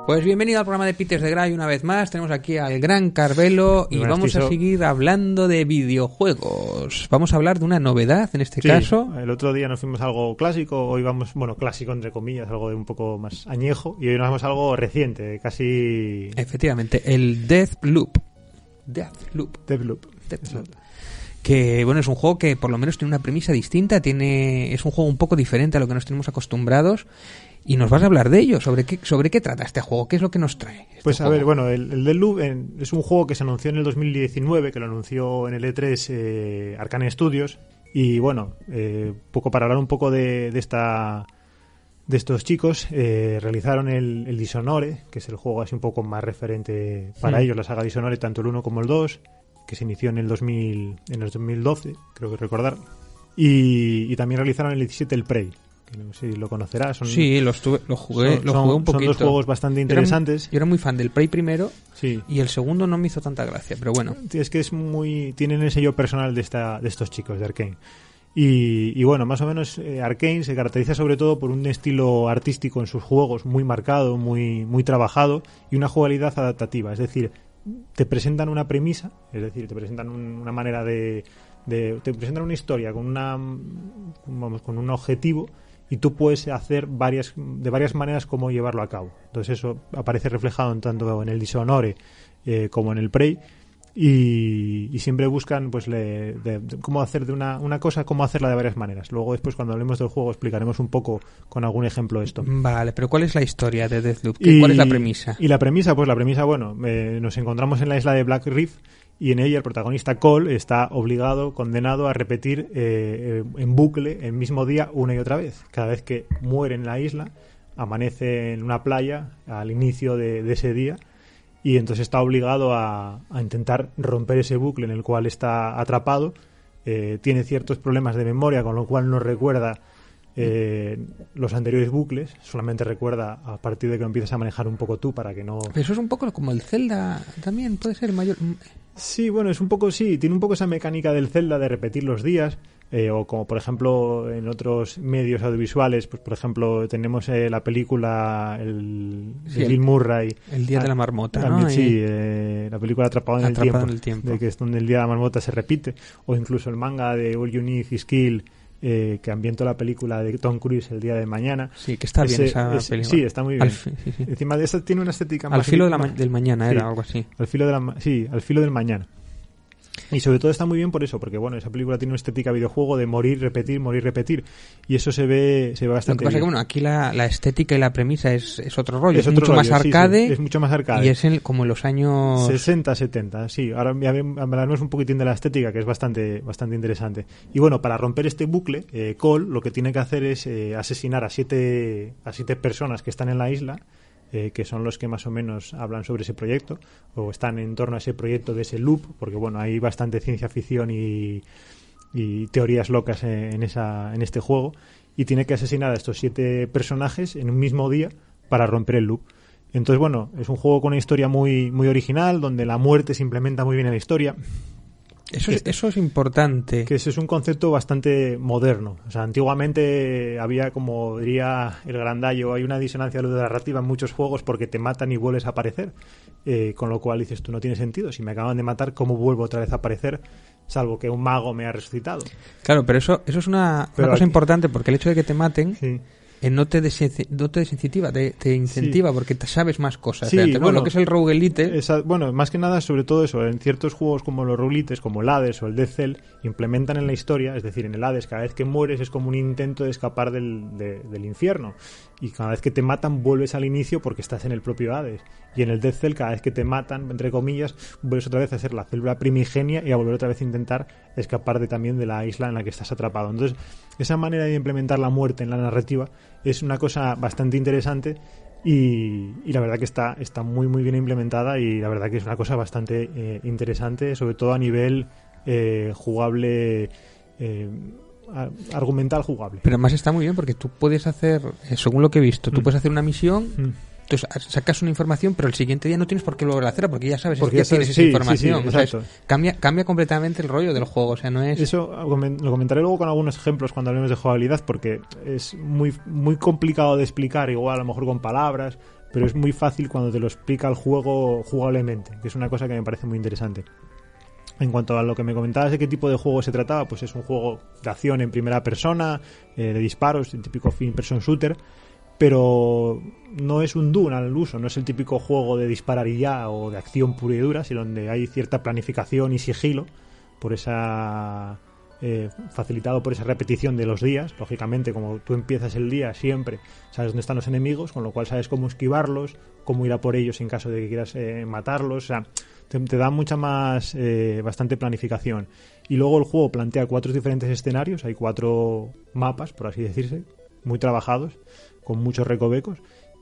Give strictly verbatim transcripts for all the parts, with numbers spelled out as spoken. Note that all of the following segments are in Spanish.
Pues bienvenido al programa de Peters de Gray una vez más. Tenemos aquí al gran Carvelo y Buenas, vamos Tiso. a seguir hablando de videojuegos. Vamos a hablar de una novedad en este Sí, caso. el otro día nos fuimos a algo clásico, hoy vamos, bueno, clásico entre comillas, algo de un poco más añejo, y hoy nos vamos a algo reciente, casi... Efectivamente, el Deathloop. Deathloop. Deathloop. Deathloop. Que bueno, es un juego que por lo menos tiene una premisa distinta, tiene es un juego un poco diferente a lo que nos tenemos acostumbrados. Y nos vas a hablar de ello, sobre qué, sobre qué trata este juego, qué es lo que nos trae. Este Pues a juego? ver, bueno, el, el Deathloop en- es un juego que se anunció en el dos mil diecinueve, que lo anunció en el E tres eh, Arcane Studios, y bueno, eh, poco para hablar un poco de, de esta de estos chicos, eh, realizaron el, el Dishonored, que es el juego así un poco más referente para Mm. ellos, la saga Dishonored, tanto el uno como el dos, que se inició en el dos mil, en el dos mil doce, creo que recordar, y, y también realizaron el diecisiete el Prey, que no sé si lo conocerás. Son, Sí, lo, estuve, lo jugué, son- lo son- jugué un son poquito. dos juegos bastante Yo era muy- interesantes. Yo era muy fan del Prey primero Sí. y el segundo no me hizo tanta gracia, pero bueno. Es que es muy tienen el sello personal de esta de estos chicos de Arcane. Y, y bueno, más o menos eh, Arcane se caracteriza sobre todo por un estilo artístico en sus juegos muy marcado, muy muy trabajado y una jugabilidad adaptativa, es decir, te presentan una premisa, es decir, te presentan un- una manera de, de te presentan una historia con una vamos con un objetivo y tú puedes hacer varias de varias maneras cómo llevarlo a cabo. Entonces eso aparece reflejado en tanto en el Dishonored eh, como en el Prey. Y, y siempre buscan pues le, de, de cómo hacer de una, una cosa, cómo hacerla de varias maneras. Luego después cuando hablemos del juego explicaremos un poco con algún ejemplo esto. Vale, pero ¿cuál es la historia de Deathloop? ¿Qué- Y- ¿Cuál es la premisa? Y la premisa, pues la premisa, bueno, eh, nos encontramos en la isla de Black Reef y en ella el protagonista Cole está obligado, condenado a repetir eh, eh, en bucle el mismo día una y otra vez. Cada vez que muere en la isla, amanece en una playa al inicio de, de ese día. Y entonces está obligado a, a intentar romper ese bucle en el cual está atrapado. Eh, tiene ciertos problemas de memoria, con lo cual no recuerda eh, los anteriores bucles. Solamente recuerda a partir de que lo empiezas a manejar un poco tú para que no... Eso es un poco como el Zelda también, puede ser mayor... Sí, bueno, es un poco, sí, tiene un poco esa mecánica del Zelda de repetir los días, eh, o como por ejemplo en otros medios audiovisuales, pues por ejemplo tenemos eh, la película el, Sí, de el- Bill Murray. El Día Ah, de la Marmota, También, ¿no? sí, Y- eh, la película Atrapado en, Atrapado el, tiempo, en el tiempo. de que es donde el Día de la Marmota se repite, o incluso el manga de All You Need Is Kill, eh, que ambientó la película de Tom Cruise El Día de Mañana. Sí, que está bien Ese- esa ese- película. Sí, está muy bien. Al fi- sí, sí. Encima de esa tiene una estética Al más... filo de la ma- más- del mañana sí. era algo así. Al filo de la ma- sí, al filo del mañana. Y sobre todo está muy bien por eso, porque bueno, esa película tiene una estética videojuego de morir, repetir, morir, repetir. Y eso se ve, se ve Lo bastante que pasa es que bien. bueno, aquí la, la estética y la premisa es, es otro rollo, es, Es otro mucho más rollo, sí, sí, arcade, es mucho más arcade. y es en- como en los años... sesenta, setenta, sí. Ahora ya ve- hablaremos un poquitín de la estética, que es bastante, bastante interesante. Y bueno, para romper este bucle, eh, Cole lo que tiene que hacer es eh, asesinar a siete, a siete personas que están en la isla, eh, que son los que más o menos hablan sobre ese proyecto, o están en torno a ese proyecto de ese loop, porque bueno, hay bastante ciencia ficción y, y teorías locas en, en, esa, en este juego, y tiene que asesinar a estos siete personajes en un mismo día para romper el loop. Entonces, bueno, es un juego con una historia muy, muy original, donde la muerte se implementa muy bien en la historia. Eso es, eso es importante. Que ese es un concepto bastante moderno. O sea, antiguamente había, como diría el grandallo, hay una disonancia narrativa en muchos juegos porque te matan y vuelves a aparecer. Eh, con lo cual dices, tú no tiene sentido. Si me acaban de matar, ¿cómo vuelvo otra vez a aparecer? Salvo que un mago me ha resucitado. Claro, pero eso, eso es una, Pero una cosa aquí- importante, porque el hecho de que te maten Sí. eh, no te desinci- no te desincentiva, te, te incentiva, porque te sabes más cosas. Sí, O sea, te- ¿no? bueno, lo que es el roguelite, Esa- bueno, más que nada, sobre todo eso, en ciertos juegos como los roguelites, como el Hades o el Dead Cell, implementan en la historia, es decir, en el Hades, cada vez que mueres es como un intento de escapar del, de- del infierno. Y cada vez que te matan, vuelves al inicio porque estás en el propio Hades. Y en el Dead Cell, cada vez que te matan, entre comillas, vuelves otra vez a ser la célula primigenia y a volver otra vez a intentar escapar de, también de la isla en la que estás atrapado. Entonces, esa manera de implementar la muerte en la narrativa es una cosa bastante interesante. Y, y la verdad que está, está muy muy bien implementada y la verdad que es una cosa bastante eh, interesante, sobre todo a nivel eh, jugable, eh, a- argumental jugable. pero además está muy bien porque tú puedes hacer, eh, según lo que he visto, tú Mm. puedes hacer una misión, Mm. entonces sacas una información, pero el siguiente día no tienes por qué volver a hacerla porque ya sabes, Porque ya ya sabes- tienes sí, esa sí, información. sí, O sea, es- exacto. cambia, cambia completamente el rollo del juego, o sea, no es... Eso comen- lo comentaré luego con algunos ejemplos cuando hablemos de jugabilidad porque es muy, muy complicado de explicar, igual a lo mejor con palabras, pero es muy fácil cuando te lo explica el juego jugablemente, que es una cosa que me parece muy interesante. En cuanto a lo que me comentabas de qué tipo de juego se trataba, pues es un juego de acción en primera persona, eh, de disparos, el típico first person shooter, pero no es un Doom al uso, no es el típico juego de disparar y ya o de acción pura y dura, sino donde hay cierta planificación y sigilo por esa eh, facilitado por esa repetición de los días. Lógicamente, como tú empiezas el día siempre sabes dónde están los enemigos, con lo cual sabes cómo esquivarlos, cómo ir a por ellos en caso de que quieras eh, matarlos. O sea, te, te da mucha más eh, bastante planificación. Y luego el juego plantea cuatro diferentes escenarios, hay cuatro mapas, por así decirse, muy trabajados, con muchos recovecos,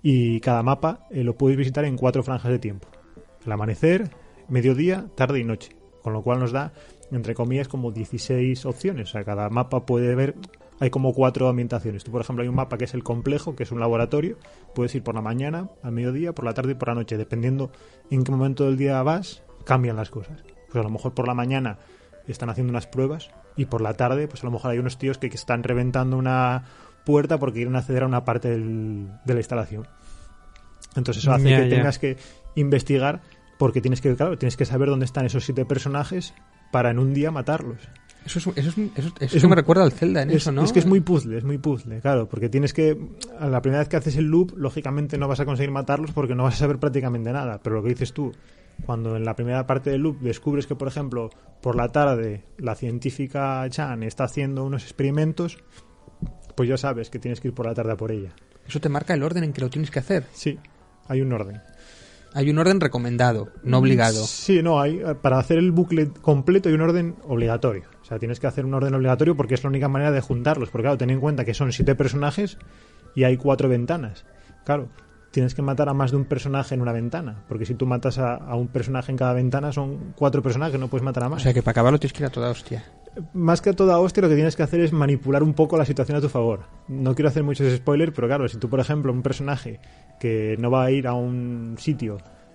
y cada mapa eh, lo puedes visitar en cuatro franjas de tiempo: el amanecer, mediodía, tarde y noche, con lo cual nos da, entre comillas, como dieciséis opciones. O sea, cada mapa puede ver, hay como cuatro ambientaciones. Tú, por ejemplo, hay un mapa que es el complejo, que es un laboratorio, puedes ir por la mañana, al mediodía, por la tarde y por la noche, dependiendo en qué momento del día vas, cambian las cosas. Pues a lo mejor por la mañana están haciendo unas pruebas y por la tarde pues a lo mejor hay unos tíos que están reventando una puerta porque quieren acceder a una parte del, de la instalación. Entonces eso hace yeah, que yeah. tengas que investigar, porque tienes que, claro, tienes que saber dónde están esos siete personajes para en un día matarlos. Eso es, eso es, eso, eso es me un, recuerda al Zelda en es, eso, ¿no? Es que es muy puzzle, es muy puzzle, claro, porque tienes que, a la primera vez que haces el loop, lógicamente no vas a conseguir matarlos porque no vas a saber prácticamente nada, pero lo que dices tú, cuando en la primera parte del loop descubres que, por ejemplo, por la tarde la científica Chan está haciendo unos experimentos, pues ya sabes que tienes que ir por la tarde a por ella. Eso te marca el orden en que lo tienes que hacer. Sí, hay un orden. Hay un orden recomendado, no obligado. Sí, no, hay, para hacer el bucle completo hay un orden obligatorio. O sea, tienes que hacer un orden obligatorio porque es la única manera de juntarlos. Porque claro, ten en cuenta que son siete personajes y hay cuatro ventanas. Claro, tienes que matar a más de un personaje en una ventana. Porque si tú matas a, a un personaje en cada ventana son cuatro personajes, no puedes matar a más. O sea, que para acabarlo tienes que ir a toda hostia. Más que a toda hostia, lo que tienes que hacer es manipular un poco la situación a tu favor. No quiero hacer muchos spoilers, pero claro, si tú, por ejemplo, un personaje que no va a ir a un sitio,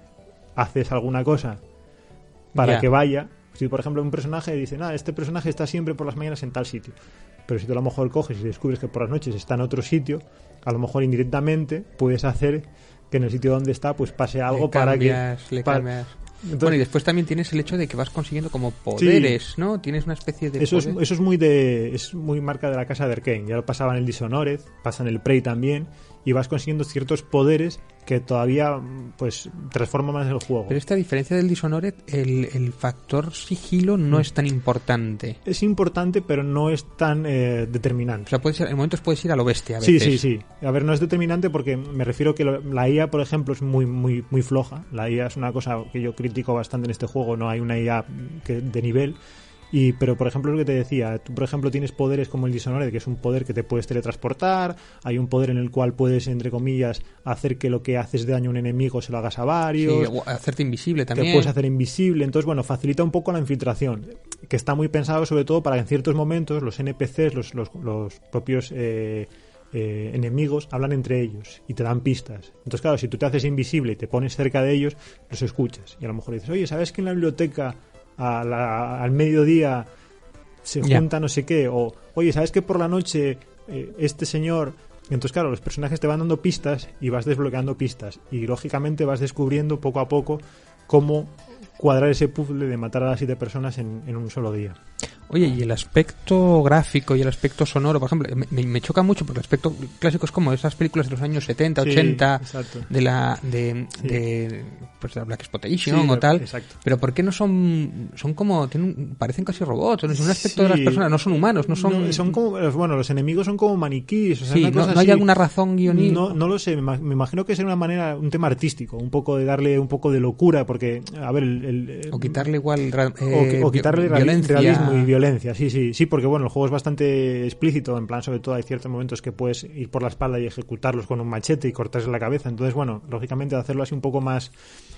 haces alguna cosa para yeah. que vaya. Si, por ejemplo, un personaje dice, nada, este personaje está siempre por las mañanas en tal sitio, pero si tú a lo mejor coges y descubres que por las noches está en otro sitio, a lo mejor indirectamente puedes hacer que en el sitio donde está pues pase algo le para cambias, que... Le para, cambias. Entonces, bueno, y después también tienes el hecho de que vas consiguiendo como poderes, sí. ¿no? Tienes una especie de eso poder. es, eso es muy de es muy marca de la casa de Arkane. Ya lo pasaba en el Dishonored, pasa en el Prey también, y vas consiguiendo ciertos poderes que todavía pues transforman más el juego. Pero esta diferencia del Dishonored, el, el factor sigilo no mm. es tan importante. Es importante, pero no es tan eh, determinante. O sea, puedes ir, en momentos puedes ir a lo bestia a veces. Sí, sí, sí. A ver, no es determinante porque me refiero que lo, la I A, por ejemplo, es muy muy muy floja. La I A es una cosa que yo critico bastante en este juego. No hay una I A que, de nivel. Y, pero por ejemplo lo que te decía, tú por ejemplo tienes poderes como el Dishonored, que es un poder que te puedes teletransportar, hay un poder en el cual puedes, entre comillas, hacer que lo que haces de daño a un enemigo se lo hagas a varios, sí, hacerte invisible también, te puedes hacer invisible, entonces bueno, facilita un poco la infiltración, que está muy pensado sobre todo para que en ciertos momentos los N P Cs, los, los, los propios eh, eh, enemigos hablan entre ellos y te dan pistas. Entonces claro, si tú te haces invisible y te pones cerca de ellos, los escuchas y a lo mejor dices, oye, ¿sabes que en la biblioteca A la, al mediodía se junta yeah. no sé qué? O, oye, ¿sabes que por la noche eh, este señor... Entonces, claro, los personajes te van dando pistas y vas desbloqueando pistas. Y, lógicamente, vas descubriendo poco a poco cómo cuadrar ese puzzle de matar a las siete personas en, en un solo día. Oye, y el aspecto gráfico y el aspecto sonoro, por ejemplo, me, me choca mucho porque el aspecto clásico es como esas películas de los años setenta, sí, ochenta, exacto. de la de, sí. de pues de la Black Exploitation sí, o tal. Exacto. Pero ¿por qué no son son como tienen parecen casi robots? ¿No? Un aspecto sí. de las personas no son humanos, no son no, son como bueno, los enemigos son como maniquíes, o sea, sí, una cosa no, no hay así. alguna razón guioní. No, no lo sé, me imagino que es una manera, un tema artístico, un poco de darle un poco de locura, porque a ver, el, el, o quitarle igual eh, o, o quitarle violencia. realismo y violencia, sí, sí. Sí, porque bueno, el juego es bastante explícito, en plan, sobre todo hay ciertos momentos que puedes ir por la espalda y ejecutarlos con un machete y cortarse la cabeza. Entonces, bueno, lógicamente hacerlo así un poco más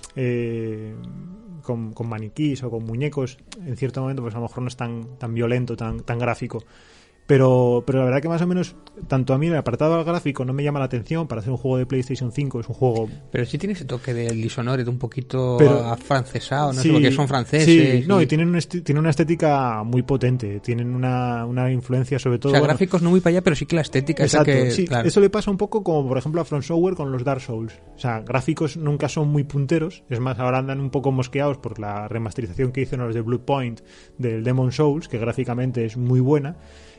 eh, con, con maniquís o con muñecos, en cierto momento, pues a lo mejor no es tan, tan violento, tan, tan gráfico. Pero, pero la verdad que más o menos, tanto a mí el apartado gráfico no me llama la atención para hacer un juego de PlayStation cinco, es un juego... Pero sí tiene ese toque del Dishonored un poquito pero, afrancesado, no sí, sé, porque son franceses. Sí, no, y, y tienen, un esti- tienen una estética muy potente, tienen una, una influencia sobre todo... O sea, bueno, gráficos no muy para allá, pero sí que la estética exacto, esa que... sí, claro. Eso le pasa un poco como, por ejemplo, a From Software con los Dark Souls. O sea, gráficos nunca son muy punteros, es más, ahora andan un poco mosqueados por la remasterización que hicieron los de Bluepoint del Demon Souls, que gráficamente es muy buena.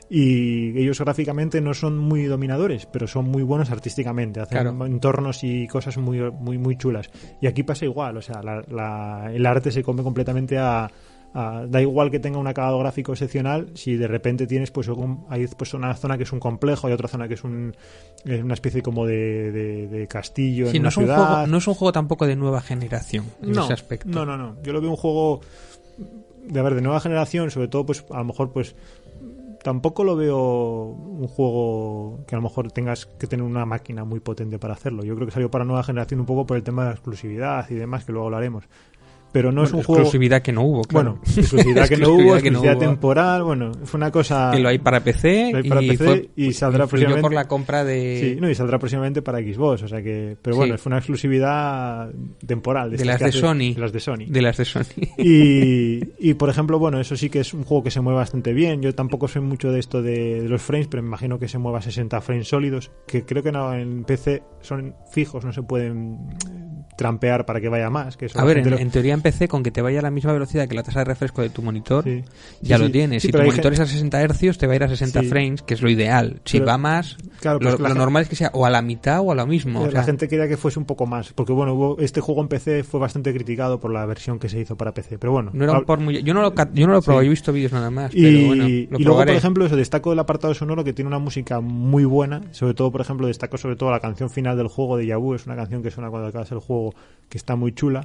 Y ellos gráficamente no son muy dominadores, pero son muy buenos artísticamente, hacen claro. entornos y cosas muy muy muy chulas. Y aquí pasa igual, o sea, la, la, el arte se come completamente a, a... Da igual que tenga un acabado gráfico excepcional, si de repente tienes pues, un, hay pues una zona que es un complejo y otra zona que es un, una especie como de, de, de castillo sí, en no una es un ciudad. juego, no es un juego tampoco de nueva generación en no, ese aspecto. No, no, no. Yo lo veo un juego de, a ver, de nueva generación, sobre todo pues a lo mejor pues tampoco lo veo un juego que a lo mejor tengas que tener una máquina muy potente para hacerlo. Yo creo que salió para nueva generación un poco por el tema de la exclusividad y demás, que luego hablaremos. Pero no bueno, es un exclusividad juego... que no hubo, claro. Bueno, exclusividad que no hubo, exclusividad que no hubo. temporal, bueno, fue una cosa... Que lo hay para P C, lo hay para y, P C fue, y saldrá influyó próximamente... por la compra de... Sí, no, y saldrá próximamente para Xbox, o sea que... Pero bueno, sí. Fue una exclusividad temporal. De, de, las de, hace, Sony. de las de Sony. De las de Sony. Y, y, por ejemplo, bueno, eso sí que es un juego que se mueve bastante bien. Yo tampoco soy mucho de esto de, de los frames, pero me imagino que se mueva a sesenta frames sólidos, que creo que no, en P C son fijos, no se pueden trampear para que vaya más. Que eso a ver, en, lo... en teoría en P C, con que te vaya a la misma velocidad que la tasa de refresco de tu monitor, sí. ya sí, lo sí. tienes. Sí, si tu monitor gente... es a sesenta hercios, te va a ir a sesenta sí. frames, que es lo ideal. Si pero, va más, claro, pues lo, lo gente... normal es que sea o a la mitad o a lo mismo. La o sea... gente quería que fuese un poco más, porque bueno, hubo, este juego en P C fue bastante criticado por la versión que se hizo para P C, pero bueno. No era un por muy... Yo no lo, yo no lo he probado, sí. Yo he visto vídeos nada más, y, pero bueno, lo y probaré. luego, por ejemplo, eso, destaco el apartado sonoro, que tiene una música muy buena, sobre todo, por ejemplo, destaco sobre todo la canción final del juego de Yabu, es una canción que suena cuando acabas el juego, que está muy chula.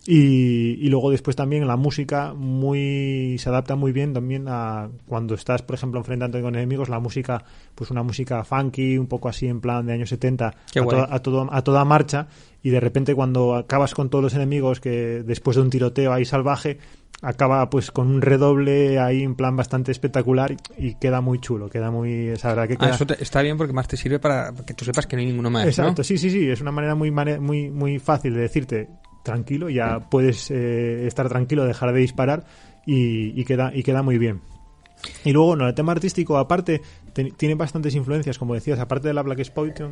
Y, y luego después también la música muy se adapta muy bien también a cuando estás, por ejemplo, enfrentando con enemigos, la música, pues una música funky, un poco así en plan de años setenta, a, to, a, todo, a toda marcha, y de repente cuando acabas con todos los enemigos, que después de un tiroteo ahí salvaje, acaba pues con un redoble ahí en plan bastante espectacular y, y queda muy chulo, queda muy... Esa verdad que queda... Ah, eso te, está bien porque más te sirve para que tú sepas que no hay ninguno más, exacto, ¿no? sí, sí, sí, es una manera muy, muy, muy fácil de decirte tranquilo, ya puedes eh, estar tranquilo, dejar de disparar y, y queda y queda muy bien. Y luego, no, el tema artístico, aparte, te, tiene bastantes influencias, como decías, aparte de la Black Exploitation,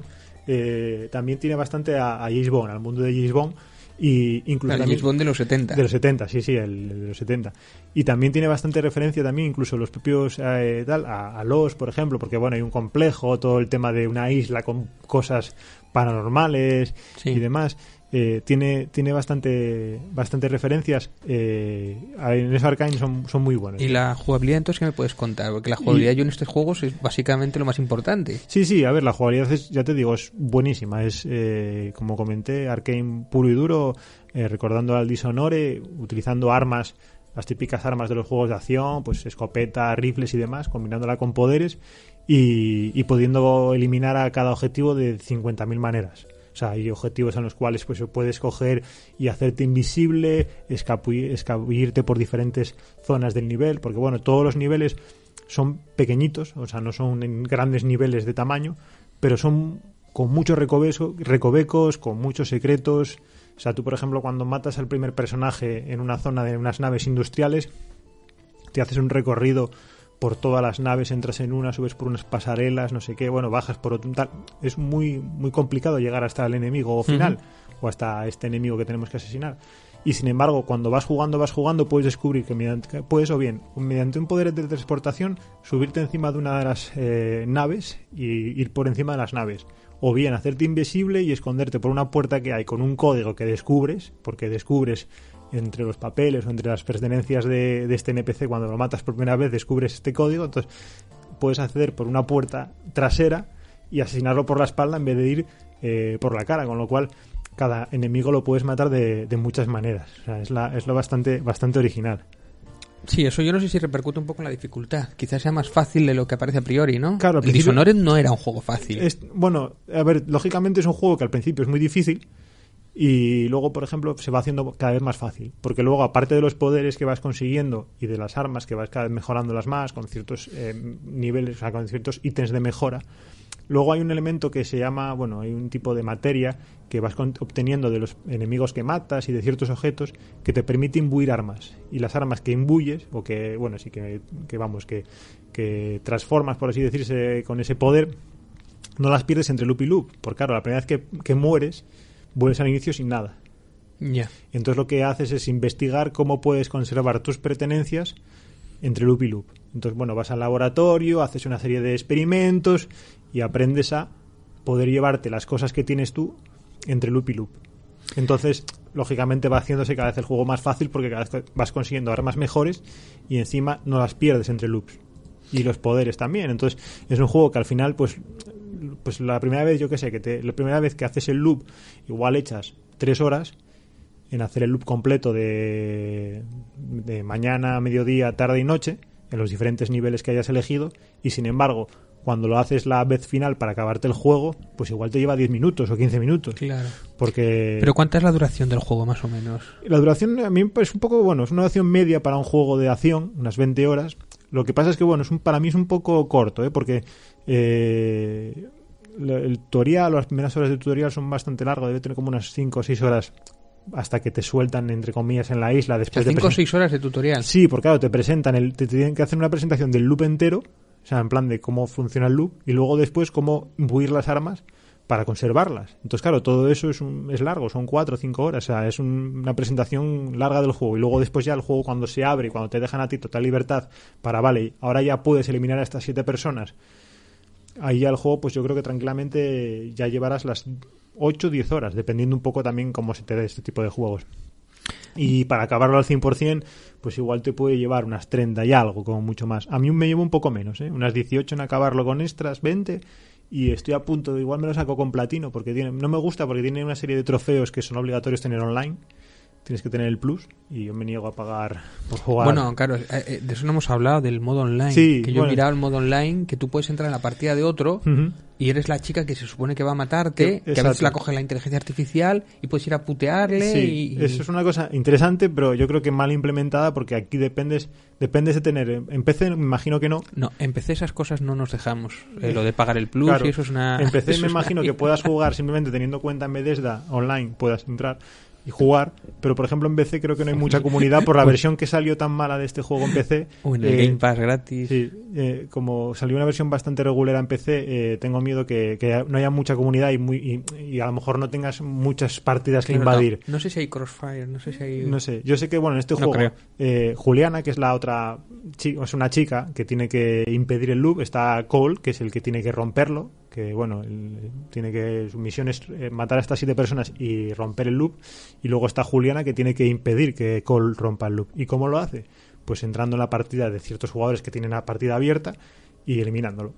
eh, también tiene bastante a, a James Bond, al mundo de James Bond, y incluso el James Bond de los setenta. De los setenta, sí, sí, el, el de los setenta. Y también tiene bastante referencia también, incluso los propios eh, tal, a, a los, por ejemplo, porque bueno, hay un complejo, todo el tema de una isla con cosas paranormales, sí. Y demás. Eh, tiene tiene bastante bastante referencias, eh, en esos Arkane son, son muy buenos. ¿Y la jugabilidad entonces qué me puedes contar? Porque la jugabilidad y... yo en estos juegos es básicamente lo más importante. Sí, sí, a ver, la jugabilidad es, ya te digo, es buenísima, es eh, como comenté, Arkane puro y duro, eh, recordando al Dishonored, utilizando armas, las típicas armas de los juegos de acción, pues escopeta, rifles y demás, combinándola con poderes y, y pudiendo eliminar a cada objetivo de cincuenta mil maneras. O sea, hay objetivos en los cuales pues puedes coger y hacerte invisible, escapu- escabullirte por diferentes zonas del nivel, porque bueno, todos los niveles son pequeñitos, o sea, no son en grandes niveles de tamaño, pero son con muchos recovecos, recovecos, con muchos secretos. O sea, tú, por ejemplo, cuando matas al primer personaje en una zona de unas naves industriales, te haces un recorrido por todas las naves, entras en una, subes por unas pasarelas, no sé qué, bueno, bajas por otro tal. Es muy muy complicado llegar hasta el enemigo final, uh-huh. o hasta este enemigo que tenemos que asesinar. Y sin embargo, cuando vas jugando, vas jugando, puedes descubrir que mediante, puedes o bien, mediante un poder de transportación, subirte encima de una de las eh, naves y ir por encima de las naves. O bien hacerte invisible y esconderte por una puerta que hay con un código que descubres, porque descubres entre los papeles o entre las pertenencias de, de este N P C, cuando lo matas por primera vez descubres este código, entonces puedes acceder por una puerta trasera y asesinarlo por la espalda en vez de ir eh, por la cara, con lo cual cada enemigo lo puedes matar de, de muchas maneras. O sea, es, la, es lo bastante, bastante original. Sí, eso yo no sé si repercute un poco en la dificultad. Quizás sea más fácil de lo que parece a priori, ¿no? Claro, el Dishonored no era un juego fácil. Es, bueno, a ver, lógicamente es un juego que al principio es muy difícil Y luego, por ejemplo, se va haciendo cada vez más fácil, porque luego, aparte de los poderes que vas consiguiendo y de las armas que vas cada vez mejorándolas más, con ciertos eh, niveles, o sea, con ciertos ítems de mejora, luego hay un elemento que se llama, bueno, hay un tipo de materia que vas con, obteniendo de los enemigos que matas y de ciertos objetos que te permite imbuir armas. Y las armas que imbuyes, o que, bueno, sí que, que vamos, que, que transformas, por así decirse, con ese poder, no las pierdes entre loop y loop. Porque claro, la primera vez que, que mueres, vuelves al inicio sin nada. Ya. Yeah. Entonces lo que haces es investigar cómo puedes conservar tus pertenencias entre loop y loop. Entonces, bueno, vas al laboratorio, haces una serie de experimentos y aprendes a poder llevarte las cosas que tienes tú entre loop y loop. Entonces, lógicamente va haciéndose cada vez el juego más fácil porque cada vez vas consiguiendo armas mejores y encima no las pierdes entre loops. Y los poderes también. Entonces, es un juego que al final, pues, pues la primera vez, yo qué sé, que te, la primera vez que haces el loop, igual echas tres horas en hacer el loop completo de, de mañana, mediodía, tarde y noche, en los diferentes niveles que hayas elegido, y sin embargo, cuando lo haces la vez final para acabarte el juego, pues igual te lleva diez minutos o quince minutos. Claro. Porque... ¿Pero cuánta es la duración del juego, más o menos? La duración a mí es un poco, bueno, es una duración media para un juego de acción, unas veinte horas. Lo que pasa es que, bueno, es un, para mí es un poco corto, ¿eh? Porque eh, el tutorial, o las primeras horas de tutorial son bastante largos, debe tener como unas cinco o seis horas hasta que te sueltan, entre comillas, en la isla. Después o sea, cinco o presen- seis horas de tutorial. Sí, porque claro, te presentan, el, te tienen que hacer una presentación del loop entero, o sea, en plan de cómo funciona el loop, y luego después cómo imbuir las armas para conservarlas. Entonces, claro, todo eso es, un, es largo, son cuatro o cinco horas, o sea, es un, una presentación larga del juego. Y luego después ya el juego, cuando se abre, cuando te dejan a ti total libertad para, vale, ahora ya puedes eliminar a estas siete personas, ahí ya el juego, pues yo creo que tranquilamente ya llevarás las ocho o diez horas, dependiendo un poco también cómo se te dé este tipo de juegos. Y para acabarlo al cien por ciento, pues igual te puede llevar unas treinta y algo, como mucho más. A mí me llevo un poco menos, ¿eh? Unas dieciocho en acabarlo con extras, veinte, y estoy a punto de, igual me lo saco con platino, porque tiene, no me gusta porque tiene una serie de trofeos que son obligatorios tener online. Tienes que tener el plus y yo me niego a pagar por jugar. Bueno, claro, de eso no hemos hablado, del modo online. Sí, que yo bueno. he mirado el modo online, que tú puedes entrar en la partida de otro Uh-huh. y eres la chica que se supone que va a matarte, que, que a veces la coge la inteligencia artificial y puedes ir a putearle. Sí, y, y... eso es una cosa interesante, pero yo creo que mal implementada porque aquí dependes dependes de tener... En P C me imagino que no. No, en P C esas cosas no nos dejamos. Eh, lo de pagar el plus Claro, y eso es una... En P C eso me es imagino una... que puedas jugar simplemente teniendo cuenta en Bethesda online, puedas entrar y jugar, pero por ejemplo en P C creo que no hay mucha comunidad por la versión que salió tan mala de este juego en P C. O en el eh, Game Pass gratis. Sí, eh, como salió una versión bastante regular en P C, eh, tengo miedo que, que no haya mucha comunidad y, muy, y, y a lo mejor no tengas muchas partidas que Claro, invadir. No, no sé si hay Crossfire, no sé si hay... No sé, yo sé que bueno, en este No juego eh, Juliana, que es la otra chica, es una chica que tiene que impedir el loop, está Cole, que es el que tiene que romperlo, que bueno, el, tiene que su misión es eh, matar a estas siete personas y romper el loop, y luego está Juliana, que tiene que impedir que Cole rompa el loop. ¿Y cómo lo hace? Pues entrando en la partida de ciertos jugadores que tienen la partida abierta y eliminándolo.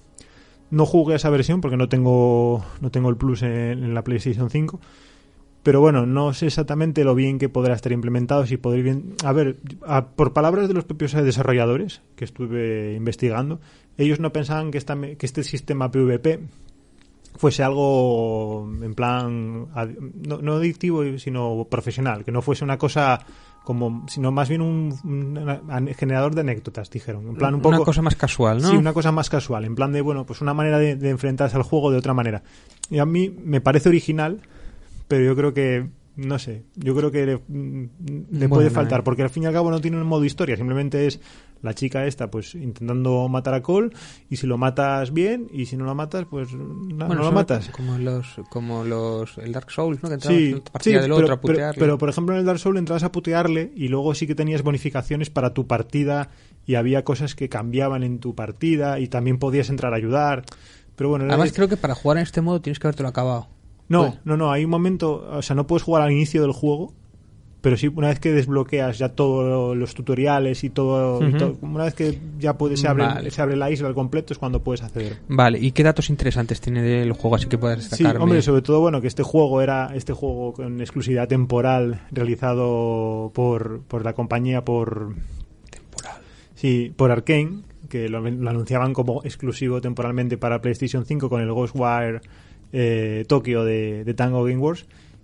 No jugué a esa versión porque no tengo no tengo el plus en, en la PlayStation cinco. Pero bueno, no sé exactamente lo bien que podrá estar implementado, si podré bien... A ver, a, por palabras de los propios desarrolladores que estuve investigando, ellos no pensaban que, esta, que este sistema PvP fuese algo en plan no, no adictivo, sino profesional, que no fuese una cosa como, sino más bien un, un generador de anécdotas, dijeron, en plan un poco, una cosa más casual, ¿no? Sí, una cosa más casual, en plan de, bueno, pues una manera de, de enfrentarse al juego de otra manera. Y a mí me parece original, pero yo creo que, no sé, yo creo que le, le bueno, puede faltar, eh. porque al fin y al cabo no tiene un modo historia, simplemente es la chica esta pues intentando matar a Cole, y si lo matas bien, y si no lo matas, pues no, bueno, no lo matas. Como los, como los el Dark Souls, ¿no? Que entrabas Sí, en la partida sí, del pero, otro a putearle. Pero, pero, por ejemplo, en el Dark Souls entrabas a putearle y luego sí que tenías bonificaciones para tu partida y había cosas que cambiaban en tu partida y también podías entrar a ayudar. Pero bueno, además es... creo que para jugar en este modo tienes que habértelo acabado. No, pues... no, no, hay un momento, o sea, no puedes jugar al inicio del juego, pero sí una vez que desbloqueas ya todos los tutoriales y todo, uh-huh. y todo, una vez que ya puedes, se abre, vale. se abre la isla al completo es cuando puedes acceder. Vale, ¿y qué datos interesantes tiene del juego así que puedas destacarme? Sí, hombre, sobre todo, bueno, que este juego era este juego con exclusividad temporal realizado por, por la compañía por... Temporal. Sí, por Arkane, que lo, lo anunciaban como exclusivo temporalmente para PlayStation cinco con el Ghostwire eh, Tokyo de, de Tango Gameworks.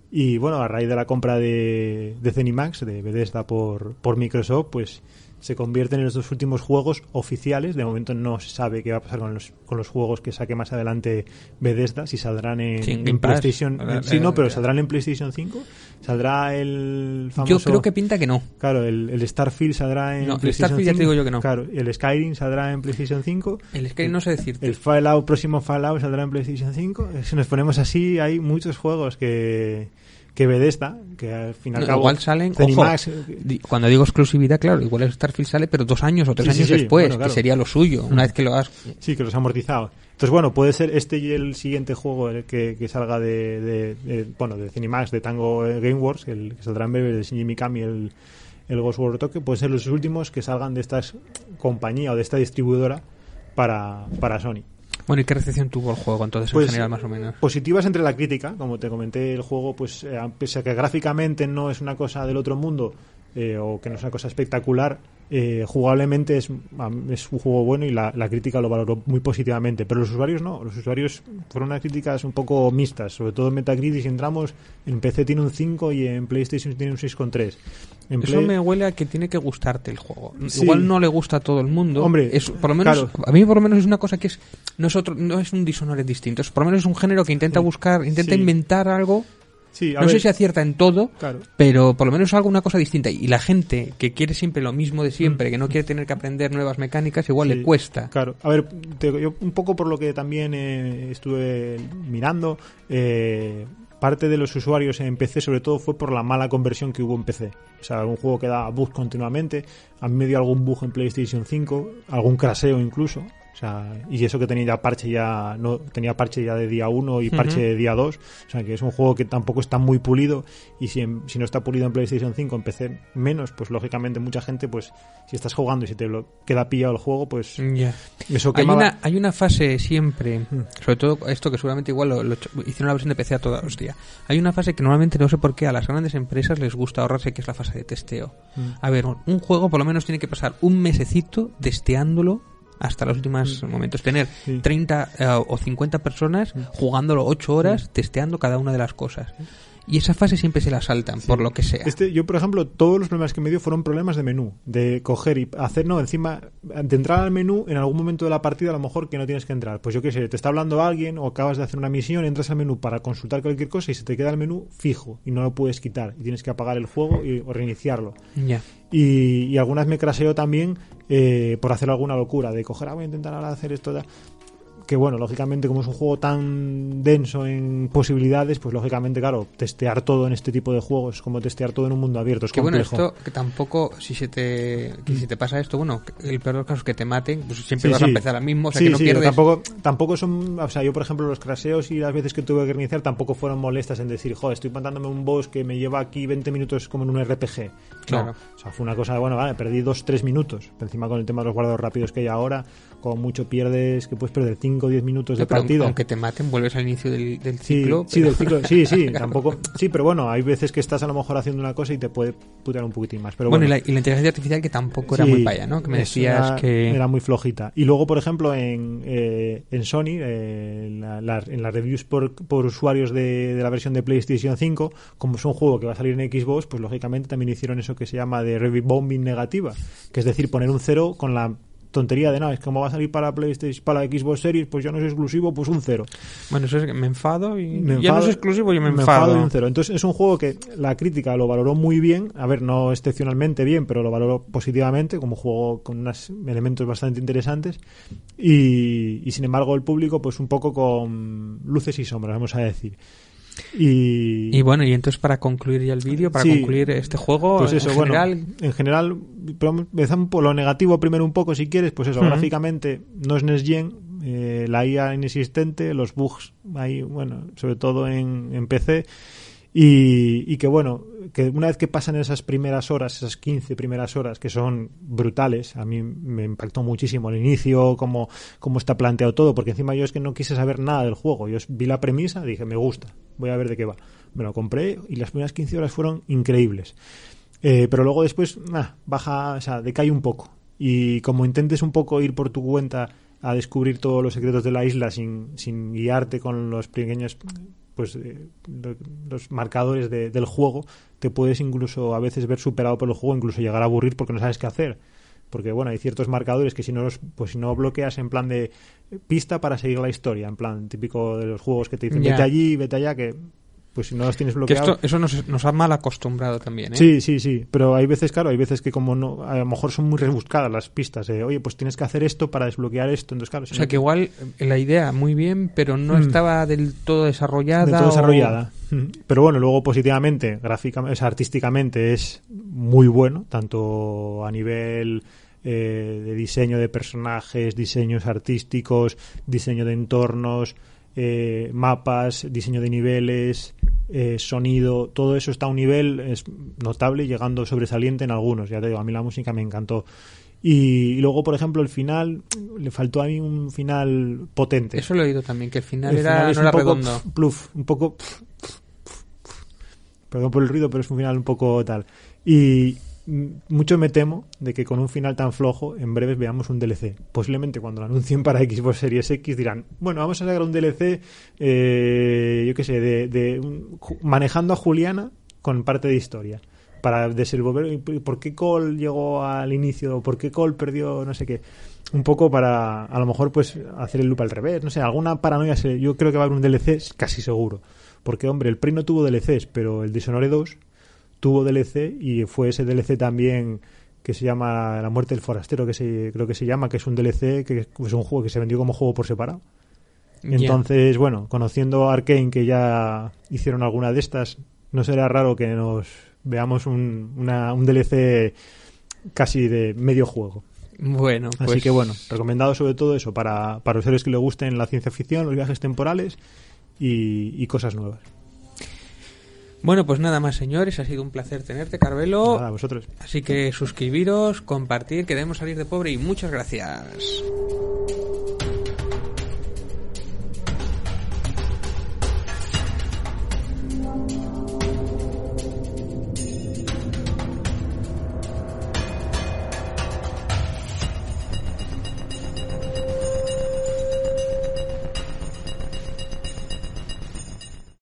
Y bueno, a raíz de la compra de, de ZeniMax, de Bethesda por, por Microsoft, pues se convierten en los dos últimos juegos oficiales. De momento no se sabe qué va a pasar con los, con los juegos que saque más adelante Bethesda, si saldrán en, sí, en PlayStation. En, sí, no, pero saldrán en PlayStation cinco. Saldrá el famoso... Yo creo que pinta que no. Claro, el, el Starfield saldrá en no, PlayStation Starfield cinco. Ya te digo yo que no. Claro, el Skyrim saldrá en PlayStation cinco. El Skyrim no sé decirte. El Fallout, próximo Fallout saldrá en PlayStation cinco. Si nos ponemos así, hay muchos juegos que... que Bethesda, que al fin y al no, cabo... Igual salen... ZeniMax, ojo, cuando digo exclusividad, claro, igual el Starfield sale, pero dos años o tres sí, años sí, sí, después, bueno, claro. que sería lo suyo, una vez que lo has... Sí, que los ha amortizado. Entonces, bueno, puede ser este y el siguiente juego el que, que salga de, de, de, bueno, de ZeniMax, de Tango Gameworks, el que saldrá en breve de Shinji Mikami, el, el Ghost World Tokyo, pueden ser los últimos que salgan de esta compañía o de esta distribuidora para, para Sony. Bueno, ¿y qué recepción tuvo el juego entonces pues, en general más o menos? Positivas entre la crítica, como te comenté, el juego, pues eh, pese a que gráficamente no es una cosa del otro mundo eh, o que no es una cosa espectacular, eh, jugablemente es, es un juego bueno y la, la crítica lo valoró muy positivamente, pero los usuarios no, los usuarios fueron unas críticas un poco mixtas, sobre todo en Metacritic, si entramos, en P C tiene un cinco y en PlayStation tiene un seis coma tres. En Eso Play... me huele a que tiene que gustarte el juego. Sí. Igual no le gusta a todo el mundo. Hombre, es, por lo menos, claro. a mí por lo menos es una cosa que es no es otro, no es un Dishonored distinto. Es, por lo menos es un género que intenta sí. buscar, intenta sí. inventar algo. Sí, a no ver. sé si acierta en todo, claro. pero por lo menos algo una cosa distinta. Y la gente que quiere siempre lo mismo de siempre, mm. que no quiere tener que aprender nuevas mecánicas, igual sí, le cuesta. Claro. A ver, te, yo un poco por lo que también eh, estuve mirando, eh, parte de los usuarios en P C sobre todo fue por la mala conversión que hubo en P C. O sea, un juego que daba bugs continuamente. A mí me dio algún bug en PlayStation cinco, algún craseo incluso. O sea, y eso que tenía ya parche ya no tenía parche ya de día uno y parche uh-huh. de día dos, o sea que es un juego que tampoco está muy pulido y si, en, si no está pulido en PlayStation cinco, en P C menos, pues lógicamente mucha gente, pues si estás jugando y si te lo queda pillado el juego, pues yeah. eso hay quemaba... una, hay una fase siempre, uh-huh. sobre todo esto que seguramente igual lo, lo hicieron la versión de P C a toda hostia, hay una fase que normalmente no sé por qué a las grandes empresas les gusta ahorrarse, que es la fase de testeo. Uh-huh. A ver, un juego por lo menos tiene que pasar un mesecito testeándolo hasta los últimos mm. momentos, tener sí. treinta uh, o cincuenta personas mm. jugándolo ocho horas, mm. testeando cada una de las cosas. Y esa fase siempre se la saltan, sí. por lo que sea. Este, yo, por ejemplo, todos los problemas que me dio fueron problemas de menú. De coger y hacer, no, encima, de entrar al menú en algún momento de la partida, a lo mejor que no tienes que entrar. Pues yo qué sé, te está hablando alguien o acabas de hacer una misión, entras al menú para consultar cualquier cosa y se te queda el menú fijo y no lo puedes quitar. Y tienes que apagar el juego y, o reiniciarlo. Ya. Yeah. Y, y algunas me craseo también eh, por hacer alguna locura, de coger, ah, voy a intentar ahora hacer esto, da. Que bueno, lógicamente como es un juego tan denso en posibilidades, pues lógicamente, claro, testear todo en este tipo de juegos es como testear todo en un mundo abierto, es que complejo. Bueno, esto que tampoco, si se te que si te pasa esto, bueno, el peor de los casos es que te maten, pues siempre sí, vas sí. a empezar al mismo, o sea sí, que no sí, pierdes. Tampoco, tampoco son, o sea, yo por ejemplo los craseos y las veces que tuve que reiniciar tampoco fueron molestas en decir, joder, estoy matándome un boss que me lleva aquí veinte minutos como en un R P G. Claro. No, o sea, fue una cosa de, bueno, vale, perdí dos tres minutos. Encima con el tema de los guardados rápidos que hay ahora, como mucho pierdes, que puedes perder cinco o diez minutos de sí, partida. Aunque te maten, vuelves al inicio del, del ciclo. Sí, pero... sí, del ciclo. Sí, sí, tampoco. Sí, pero bueno, hay veces que estás a lo mejor haciendo una cosa y te puede putear un poquitín más. Pero bueno, bueno. Y, la, y la inteligencia artificial que tampoco sí, era muy paya, ¿no? Que me decías era, que... Era muy flojita. Y luego, por ejemplo, en, eh, en Sony, eh, en, la, la, en las reviews por, por usuarios de, de la versión de PlayStation cinco, como es un juego que va a salir en Xbox, pues lógicamente también hicieron eso que se llama de review bombing negativa, que es decir, poner un cero con la tontería de nada, es como va a salir para PlayStation, para la Xbox Series, pues ya no es exclusivo, pues un cero. Bueno, eso es que me enfado y me enfado, ya no es exclusivo y me, me enfado. enfado y un cero. Entonces es un juego que la crítica lo valoró muy bien, a ver, no excepcionalmente bien, pero lo valoró positivamente como juego con unos elementos bastante interesantes y, y sin embargo el público pues un poco con luces y sombras, vamos a decir. Y, y bueno, y entonces para concluir ya el vídeo, para sí, concluir este juego, pues eso, en bueno, general... en general, empezamos por lo negativo primero un poco, si quieres, pues eso, uh-huh. gráficamente no es Next Gen, eh, la I A inexistente, los bugs ahí, bueno, sobre todo en, en P C, y, y que bueno, que una vez que pasan esas primeras horas, esas quince primeras horas, que son brutales, a mí me impactó muchísimo el inicio, cómo, cómo está planteado todo, porque encima yo es que no quise saber nada del juego, yo vi la premisa, dije, me gusta, voy a ver de qué va. Me lo compré y las primeras quince horas fueron increíbles. Eh, pero luego después, nah, baja, o sea, decae un poco. Y como intentes un poco ir por tu cuenta a descubrir todos los secretos de la isla sin, sin guiarte con los pequeños pues eh, los marcadores de, del juego, te puedes incluso a veces ver superado por el juego, incluso llegar a aburrir porque no sabes qué hacer. Porque bueno, hay ciertos marcadores que si no los, pues si no bloqueas en plan de pista para seguir la historia, en plan típico de los juegos que te dicen, yeah, vete allí, vete allá, que pues si no los tienes bloqueados... Que esto, eso nos, nos ha mal acostumbrado también, ¿eh? Sí, sí, sí, pero hay veces, claro, hay veces que como no, a lo mejor son muy rebuscadas las pistas, eh, oye, pues tienes que hacer esto para desbloquear esto, entonces claro... O sea que igual la idea muy bien, pero no mm. estaba del todo desarrollada. Del todo o... desarrollada. Pero bueno, luego positivamente, gráficamente, o sea, artísticamente es muy bueno, tanto a nivel... Eh, de diseño de personajes, diseños artísticos, diseño de entornos, eh, mapas, diseño de niveles, eh, sonido, todo eso está a un nivel es notable, llegando sobresaliente en algunos. Ya te digo, a mí la música me encantó. Y, y luego, por ejemplo, el final, le faltó a mí un final potente. Eso lo he oído también, que el final, el era, final no era un poco redondo. Pluf, un poco... Pf, pf, pf, pf. Perdón por el ruido, pero es un final un poco tal. Y... mucho me temo de que con un final tan flojo en breves veamos un D L C. Posiblemente cuando lo anuncien para Xbox Series X dirán, bueno, vamos a sacar un D L C eh, yo qué sé, de, de un, manejando a Juliana con parte de historia para desenvolver por qué Cole llegó al inicio, por qué Cole perdió no sé qué, un poco para a lo mejor pues hacer el loop al revés, no sé, alguna paranoia. Yo creo que va a haber un D L C casi seguro, porque hombre, el Prey no tuvo D L Cs, pero el Dishonored dos tuvo D L C y fue ese D L C también que se llama La muerte del forastero, que se, creo que se llama, que es un D L C que es un juego que se vendió como juego por separado. Entonces, yeah, bueno, conociendo a Arkane, que ya hicieron alguna de estas, no será raro que nos veamos un, una, un D L C casi de medio juego. Bueno, así pues... que bueno, recomendado sobre todo eso para, para los seres que les gusten la ciencia ficción, los viajes temporales y, y cosas nuevas. Bueno, pues nada más, señores, ha sido un placer tenerte, Carvelo. Nada, a vosotros. Así que suscribiros, compartir, que debemos salir de pobre y muchas gracias.